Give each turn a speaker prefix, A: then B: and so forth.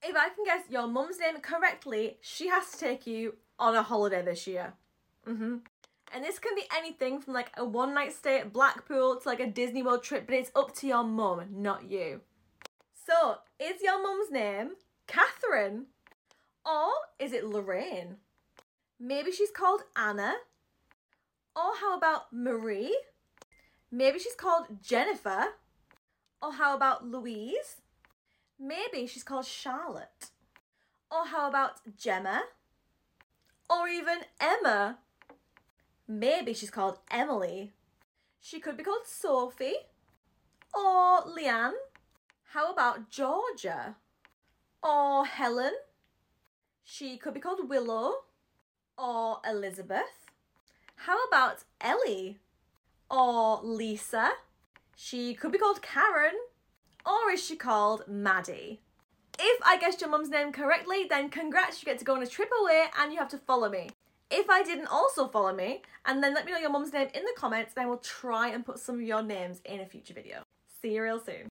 A: If I can guess your mum's name correctly, she has to take you on a holiday this year. And this can be anything from like a one-night stay at Blackpool to like a Disney World trip, but it's up to your mum, not you. So, is your mum's name Catherine? Or is it Lorraine? Maybe she's called Anna? Or how about Marie? Maybe she's called Jennifer? Or how about Louise? Maybe she's called Charlotte? Or how about Gemma? Or even Emma? Maybe she's called Emily. She could be called Sophie. Or Leanne. How about Georgia? Or Helen? She could be called Willow. Or Elizabeth. How about Ellie? Or Lisa? She could be called Karen. Or is she called Maddie? If I guessed your mum's name correctly, then congrats, you get to go on a trip away and you have to follow me. If I didn't also follow me, and then let me know your mum's name in the comments, then I will try and put some of your names in a future video. See you real soon.